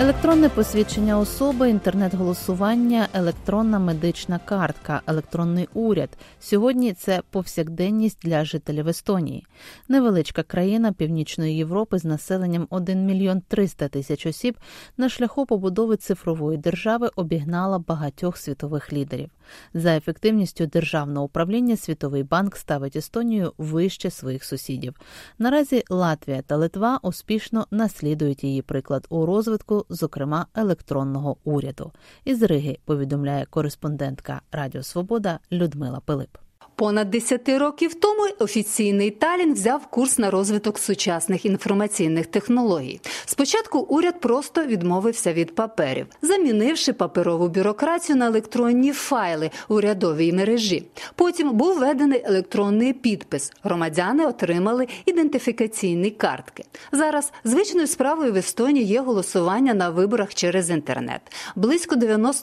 Електронне посвідчення особи, інтернет-голосування, електронна медична картка, електронний уряд. Сьогодні це повсякденність для жителів Естонії. Невеличка країна Північної Європи з населенням 1 мільйон 300 тисяч осіб на шляху побудови цифрової держави обігнала багатьох світових лідерів. За ефективністю державного управління Світовий банк ставить Естонію вище своїх сусідів. Наразі Латвія та Литва успішно наслідують її приклад у розвитку, зокрема, електронного уряду. Із Риги повідомляє кореспондентка Радіо Свобода Людмила Пилип. Понад 10 років тому офіційний Таллін взяв курс на розвиток сучасних інформаційних технологій. Спочатку уряд просто відмовився від паперів, замінивши паперову бюрократію на електронні файли у урядовій мережі. Потім був введений електронний підпис. Громадяни отримали ідентифікаційні картки. Зараз звичною справою в Естонії є голосування на виборах через інтернет. Близько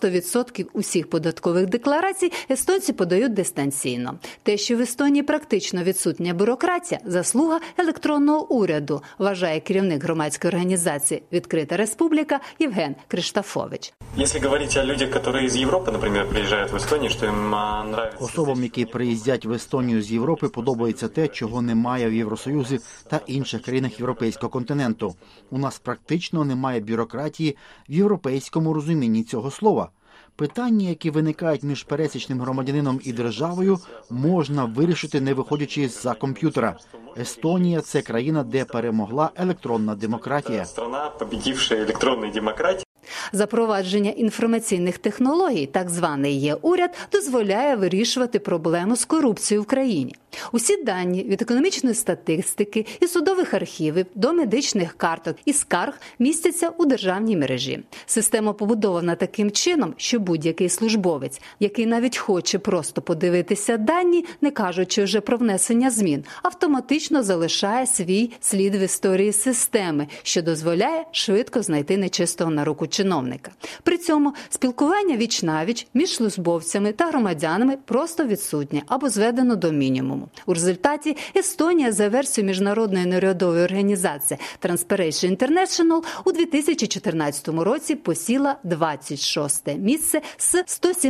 90% усіх податкових декларацій естонці подають дистанційно. Те, що в Естонії практично відсутня бюрократія – заслуга електронного уряду, вважає керівник громадської організації «Відкрита Республіка» Євген Криштофович. Якщо говорити о людях, які з Європи, наприклад, приїжджають в Естонію, що їм подобається? Особам, які приїздять в Естонію з Європи, подобається те, чого немає в Євросоюзі та інших країнах європейського континенту. У нас практично немає бюрократії в європейському розумінні цього слова. Питання, які виникають між пересічним громадянином і державою, можна вирішити, не виходячи з-за комп'ютера. Естонія – це країна, де перемогла електронна демократія. Страна, победивши електронну демократію. Запровадження інформаційних технологій, так званий Є-уряд, дозволяє вирішувати проблему з корупцією в країні. Усі дані від економічної статистики і судових архівів до медичних карток і скарг містяться у державній мережі. Система побудована таким чином, що будь-який службовець, який навіть хоче просто подивитися дані, не кажучи вже про внесення змін, автоматично залишає свій слід в історії системи, що дозволяє швидко знайти нечистого на руку чиновника. При цьому спілкування віч-навіч між службовцями та громадянами просто відсутнє або зведено до мінімуму. У результаті Естонія за версією міжнародної неурядової організації Transparency International у 2014 році посіла 26-те місце з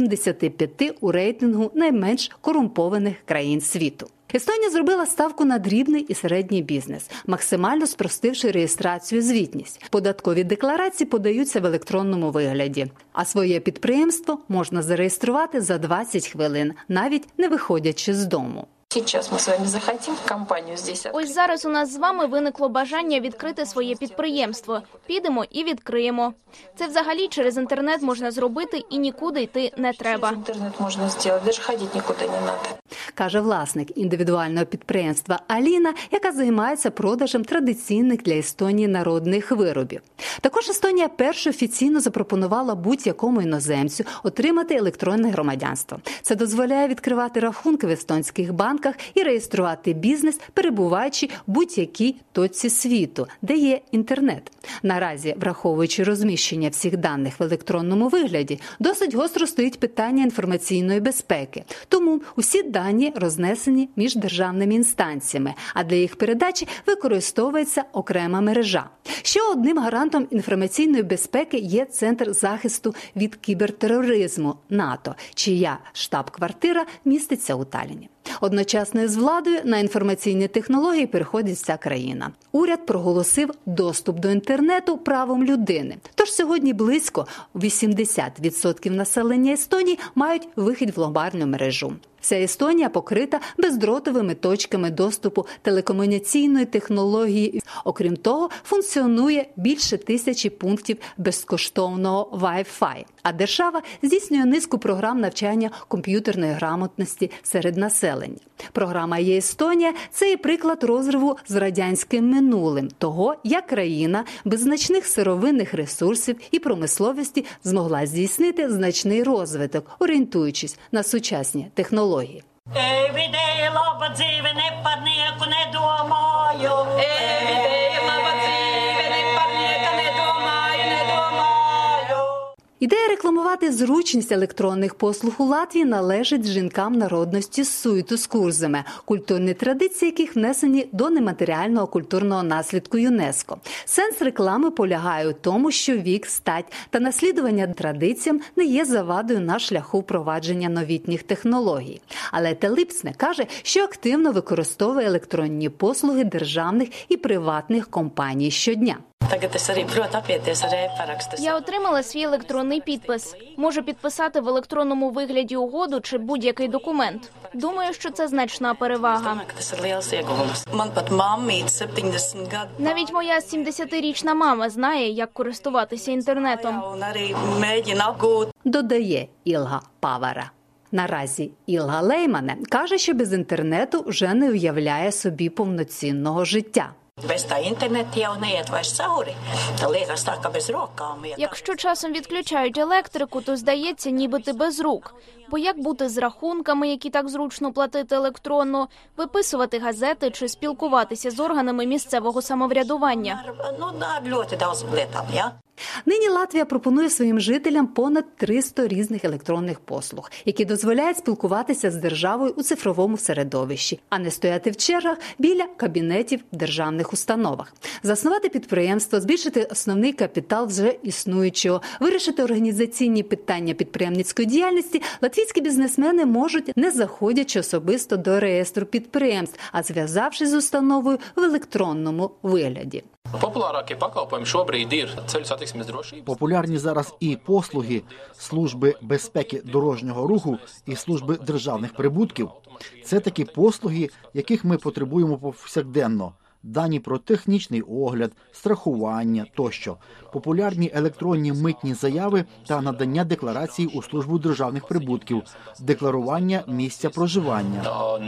175 у рейтингу найменш корумпованих країн світу. Естонія зробила ставку на дрібний і середній бізнес, максимально спростивши реєстрацію і звітність. Податкові декларації подаються в електронному вигляді, а своє підприємство можна зареєструвати за 20 хвилин, навіть не виходячи з дому. Ось зараз у нас з вами виникло бажання відкрити своє підприємство. Підемо і відкриємо. Це взагалі через інтернет можна зробити і нікуди йти не треба. Каже власник індивідуального підприємства Аліна, яка займається продажем традиційних для Естонії народних виробів. Також Естонія перша офіційно запропонувала будь-якому іноземцю отримати електронне громадянство. Це дозволяє відкривати рахунки в естонських банках і реєструвати бізнес, перебуваючи в будь-якій точці світу, де є інтернет. Наразі, враховуючи розміщення всіх даних в електронному вигляді, досить гостро стоїть питання інформаційної безпеки. Тому усі дані рознесені між державними інстанціями, а для їх передачі використовується окрема мережа. Ще одним гарантом інформаційної безпеки є Центр захисту від кібертероризму НАТО, чия штаб-квартира міститься у Талліні. Одночасно з владою на інформаційні технології переходить вся країна. Уряд проголосив доступ до інтернету правом людини. Тож сьогодні близько 80% населення Естонії мають вихід в глобальну мережу. Вся Естонія покрита бездротовими точками доступу телекомунікаційної технології. Окрім того, функціонує більше 1000 пунктів безкоштовного Wi-Fi. А держава здійснює низку програм навчання комп'ютерної грамотності серед населення. Програма «Є-Естонія» – це і приклад розриву з радянським минулим, того, як країна без значних сировинних ресурсів і промисловості змогла здійснити значний розвиток, орієнтуючись на сучасні технології. Ідея рекламувати зручність електронних послуг у Латвії належить жінкам народності Суйту з Курземе, культурні традиції яких внесені до нематеріального культурного наслідку ЮНЕСКО. Сенс реклами полягає у тому, що вік, стать та наслідування традиціям не є завадою на шляху впровадження новітніх технологій. Але Телипсне каже, що активно використовує електронні послуги державних і приватних компаній щодня. Я отримала свій електронний підпис. Можу підписати в електронному вигляді угоду чи будь-який документ. Думаю, що це значна перевага. Навіть моя 70-річна мама знає, як користуватися інтернетом. Додає Ілга Павара. Наразі Ілга Леймане каже, що без інтернету вже не уявляє собі повноцінного життя. Якщо часом відключають електрику, то здається, ніби ти без рук. Бо як бути з рахунками, які так зручно платити електронно, виписувати газети чи спілкуватися з органами місцевого самоврядування? Нині Латвія пропонує своїм жителям понад 300 різних електронних послуг, які дозволяють спілкуватися з державою у цифровому середовищі, а не стояти в чергах біля кабінетів в державних установах. Заснувати підприємство, збільшити основний капітал вже існуючого, вирішити організаційні питання підприємницької діяльності латвійські бізнесмени можуть, не заходячи особисто до реєстру підприємств, а зв'язавшись з установою в електронному вигляді. Популярні зараз і послуги Служби безпеки дорожнього руху і Служби державних прибутків. Це такі послуги, яких ми потребуємо повсякденно. Дані про технічний огляд, страхування тощо. Популярні електронні митні заяви та надання декларацій у Службу державних прибутків, декларування місця проживання.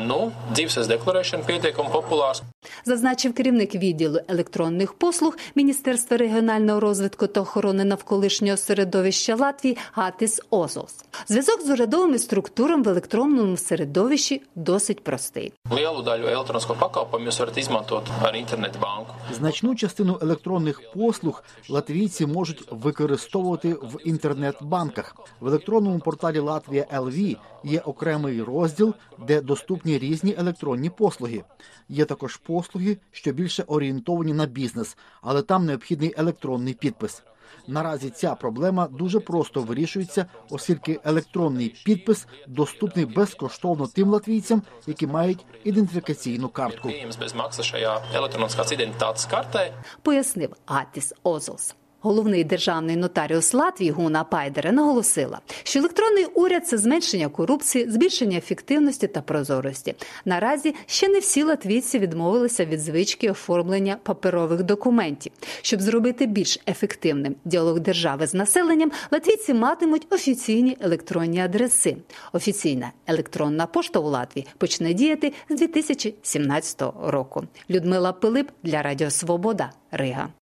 Зазначив керівник відділу електронних послуг Міністерства регіонального розвитку та охорони навколишнього середовища Латвії Гатис Озолс. Зв'язок з урядовими структурами в електронному середовищі досить простий. Значну частину електронних послуг латвійці можуть використовувати в інтернет-банках. В електронному порталі Латвія ЛВ є окремий розділ, де доступні різні електронні послуги. Є також послуги, що більше орієнтовані на бізнес, але там необхідний електронний підпис. Наразі ця проблема дуже просто вирішується, оскільки електронний підпис доступний безкоштовно тим латвійцям, які мають ідентифікаційну картку. Пояснив Гатис Озолс. Головний державний нотаріус Латвії Гуна Пайдере наголосила, що електронний уряд – це зменшення корупції, збільшення ефективності та прозорості. Наразі ще не всі латвійці відмовилися від звички оформлення паперових документів. Щоб зробити більш ефективним діалог держави з населенням, латвійці матимуть офіційні електронні адреси. Офіційна електронна пошта у Латвії почне діяти з 2017 року. Людмила Пилип для Радіо Свобода, Рига.